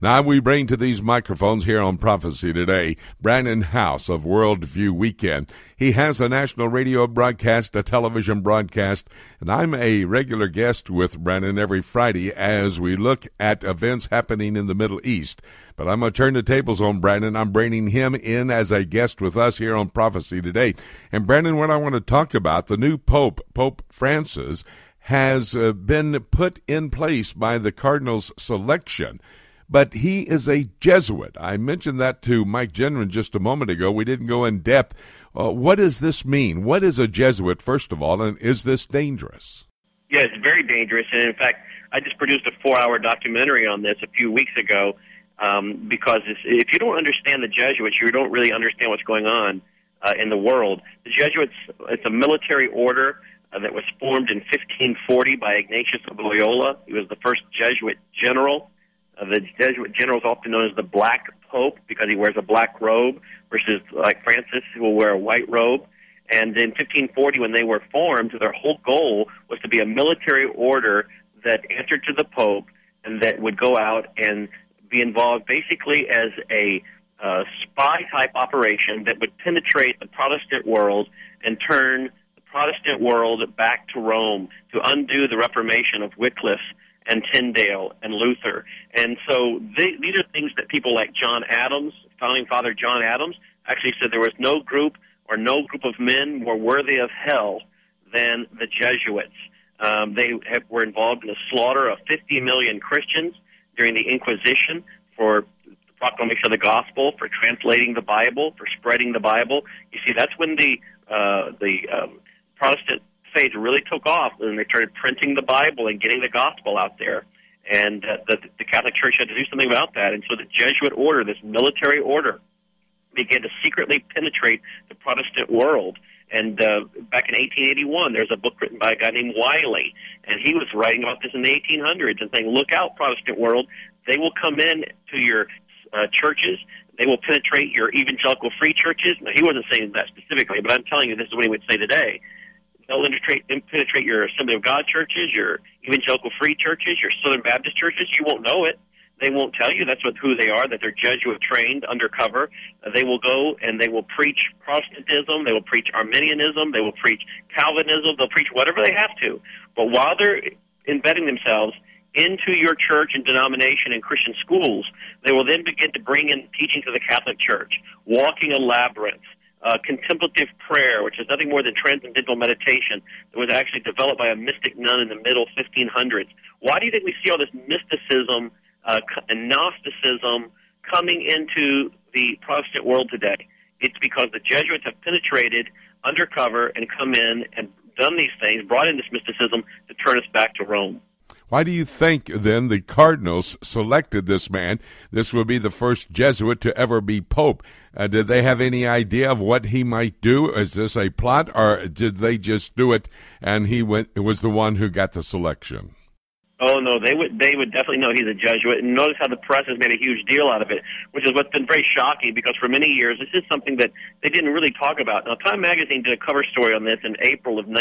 Now we bring to these microphones here on Prophecy Today, Brannon Howse of Worldview Weekend. He has a national radio broadcast, a television broadcast, and I'm a regular guest with Brannon every Friday as we look at events happening in the Middle East. But I'm going to turn the tables on Brannon. I'm bringing him in as a guest with us here on Prophecy Today. And Brannon, what I want to talk about, the new Pope, Pope Francis, has been put in place by the Cardinals' selection. But he is a Jesuit. I mentioned that to Mike Gendron just a moment ago. We didn't go in depth. What does this mean? What is a Jesuit, first of all, and is this dangerous? Yeah, it's very dangerous. And, in fact, I just produced a 4-hour documentary on this a few weeks ago because if you don't understand the Jesuits, you don't really understand what's going on in the world. The Jesuits, it's a military order that was formed in 1540 by Ignatius of Loyola. He was the first Jesuit general. The Jesuit general is often known as the Black Pope because he wears a black robe versus like Francis, who will wear a white robe. And in 1540, when they were formed, their whole goal was to be a military order that answered to the Pope and that would go out and be involved basically as a spy-type operation that would penetrate the Protestant world and turn the Protestant world back to Rome to undo the Reformation of Wycliffe and Tyndale and Luther. And so these are things that people like John Adams, founding father John Adams, actually said there was no group of men more worthy of hell than the Jesuits. They were involved in the slaughter of 50 million Christians during the Inquisition for the proclamation of the gospel, for translating the Bible, for spreading the Bible. You see, that's when the Protestant faith really took off, and they started printing the Bible and getting the gospel out there. And the Catholic Church had to do something about that. And so the Jesuit order, this military order, began to secretly penetrate the Protestant world. And back in 1881, there's a book written by a guy named Wiley, and he was writing about this in the 1800s and saying, look out, Protestant world, they will come in to your churches, they will penetrate your evangelical free churches. Now, he wasn't saying that specifically, but I'm telling you this is what he would say today. They'll penetrate your Assembly of God churches, your evangelical free churches, your Southern Baptist churches. You won't know it. They won't tell you that's who they are, that they're Jesuit-trained undercover. They will go and they will preach Protestantism. They will preach Arminianism. They will preach Calvinism. They'll preach whatever they have to. But while they're embedding themselves into your church and denomination and Christian schools, they will then begin to bring in teachings of the Catholic Church, walking a labyrinth, contemplative prayer, which is nothing more than transcendental meditation that was actually developed by a mystic nun in the middle 1500s. Why do you think we see all this mysticism and Gnosticism coming into the Protestant world today? It's because the Jesuits have penetrated undercover and come in and done these things, brought in this mysticism to turn us back to Rome. Why do you think, then, the Cardinals selected this man? This will be the first Jesuit to ever be Pope. Did they have any idea of what he might do? Is this a plot, or did they just do it and he was the one who got the selection? Oh, no, they would definitely know he's a Jesuit. And notice how the press has made a huge deal out of it, which is what's been very shocking because for many years this is something that they didn't really talk about. Now, Time Magazine did a cover story on this in April of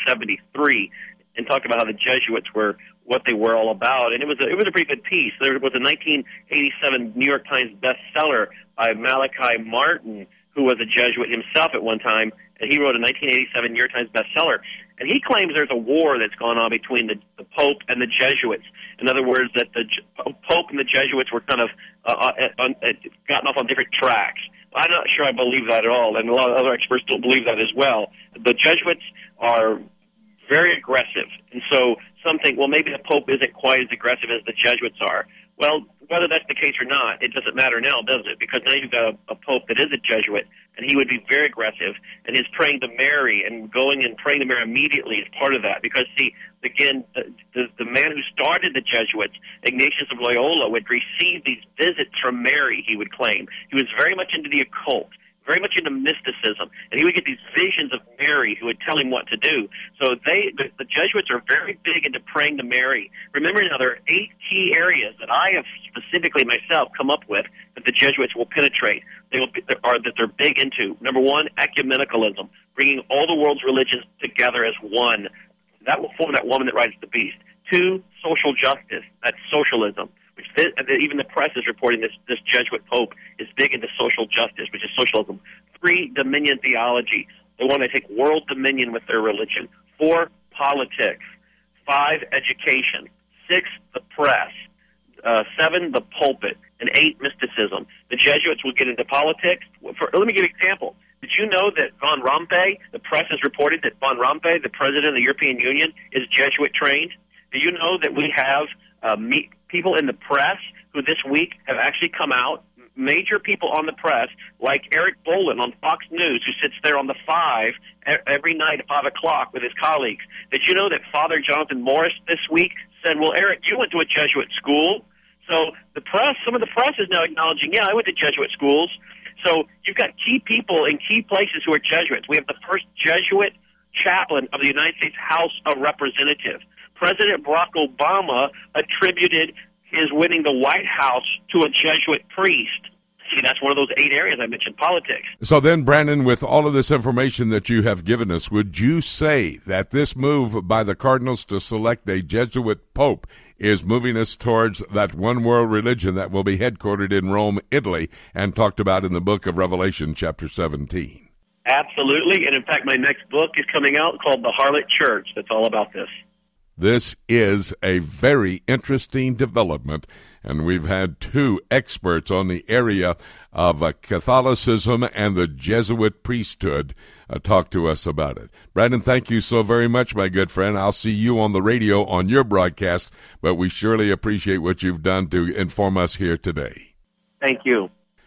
1973 and talked about how the Jesuits were what they were all about, and it was a pretty good piece. There was a 1987 New York Times bestseller by Malachi Martin, who was a Jesuit himself at one time, and he wrote a 1987 New York Times bestseller. And he claims there's a war that's gone on between the Pope and the Jesuits. In other words, that the Pope and the Jesuits were kind of gotten off on different tracks. I'm not sure I believe that at all, and a lot of other experts don't believe that as well. The Jesuits are very aggressive, and so some think, well, maybe the Pope isn't quite as aggressive as the Jesuits are. Well, whether that's the case or not, it doesn't matter now, does it? Because now you've got a Pope that is a Jesuit, and he would be very aggressive, and his praying to Mary and going and praying to Mary immediately is part of that. Because, see, again, the man who started the Jesuits, Ignatius of Loyola, would receive these visits from Mary, he would claim. He was very much into the occult, very much into mysticism, and he would get these visions of Mary who would tell him what to do. So the Jesuits are very big into praying to Mary. Remember now, there are 8 key areas that I have specifically myself come up with that the Jesuits will penetrate. That they're big into. Number 1, ecumenicalism, bringing all the world's religions together as one. That will form that woman that rides the beast. 2, social justice. That's socialism, which even the press is reporting this Jesuit Pope is big into social justice, which is socialism. 3, dominion theology. They want to take world dominion with their religion. 4, politics. 5, education. 6, the press. 7, the pulpit. And 8, mysticism. The Jesuits will get into politics. Let me give you an example. Did you know that Van Rompuy, the press has reported that Van Rompuy, the president of the European Union, is Jesuit trained? Do you know that we have people in the press who this week have actually come out, major people on the press, like Eric Bolin on Fox News, who sits there on the 5 every night at 5 o'clock with his colleagues? Did you know that Father Jonathan Morris this week said, well, Eric, you went to a Jesuit school? So the press, some of the press is now acknowledging, yeah, I went to Jesuit schools. So you've got key people in key places who are Jesuits. We have the first Jesuit chaplain of the United States House of Representatives. President Barack Obama attributed his winning the White House to a Jesuit priest. See, that's one of those 8 areas I mentioned, politics. So then, Brandon, with all of this information that you have given us, would you say that this move by the Cardinals to select a Jesuit Pope is moving us towards that one world religion that will be headquartered in Rome, Italy, and talked about in the book of Revelation, chapter 17? Absolutely. And in fact, my next book is coming out called The Harlot Church. That's all about this. This is a very interesting development, and we've had 2 experts on the area of Catholicism and the Jesuit priesthood talk to us about it. Brandon, thank you so very much, my good friend. I'll see you on the radio on your broadcast, but we surely appreciate what you've done to inform us here today. Thank you.